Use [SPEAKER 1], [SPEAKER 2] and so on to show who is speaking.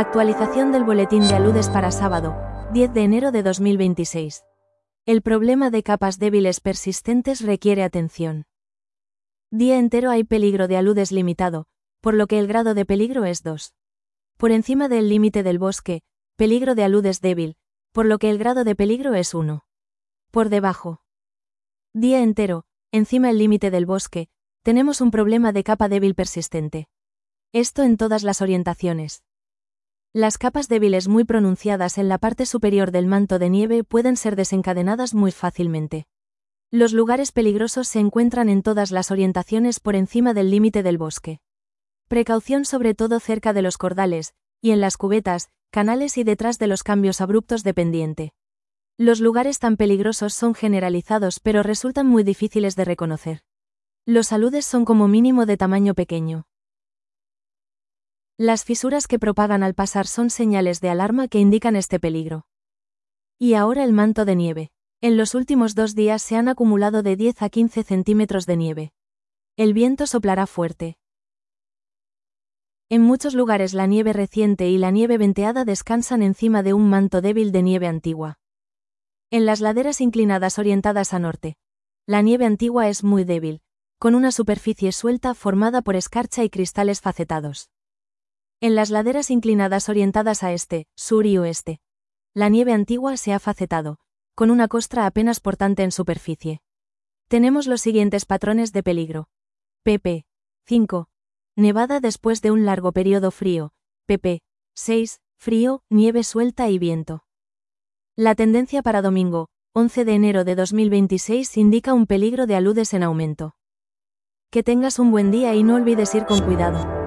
[SPEAKER 1] Actualización del boletín de aludes para sábado, 10 de enero de 2026. El problema de capas débiles persistentes requiere atención. Día entero hay peligro de aludes limitado, por lo que el grado de peligro es 2. Por encima del límite del bosque, peligro de aludes débil, por lo que el grado de peligro es 1. Por debajo. Día entero, encima el límite del bosque, tenemos un problema de capa débil persistente. Esto en todas las orientaciones. Las capas débiles muy pronunciadas en la parte superior del manto de nieve pueden ser desencadenadas muy fácilmente. Los lugares peligrosos se encuentran en todas las orientaciones por encima del límite del bosque. Precaución sobre todo cerca de los cordales, y en las cubetas, canales y detrás de los cambios abruptos de pendiente. Los lugares tan peligrosos son generalizados pero resultan muy difíciles de reconocer. Los aludes son como mínimo de tamaño pequeño. Las fisuras que propagan al pasar son señales de alarma que indican este peligro. Y ahora el manto de nieve. En los últimos 2 días se han acumulado de 10 a 15 centímetros de nieve. El viento soplará fuerte. En muchos lugares la nieve reciente y la nieve venteada descansan encima de un manto débil de nieve antigua. En las laderas inclinadas orientadas a norte, la nieve antigua es muy débil, con una superficie suelta formada por escarcha y cristales facetados. En las laderas inclinadas orientadas a este, sur y oeste, la nieve antigua se ha facetado, con una costra apenas portante en superficie. Tenemos los siguientes patrones de peligro. pp. 5. Nevada después de un largo periodo frío. pp. 6. Frío, nieve suelta y viento. La tendencia para domingo, 11 de enero de 2026 indica un peligro de aludes en aumento. Que tengas un buen día y no olvides ir con cuidado.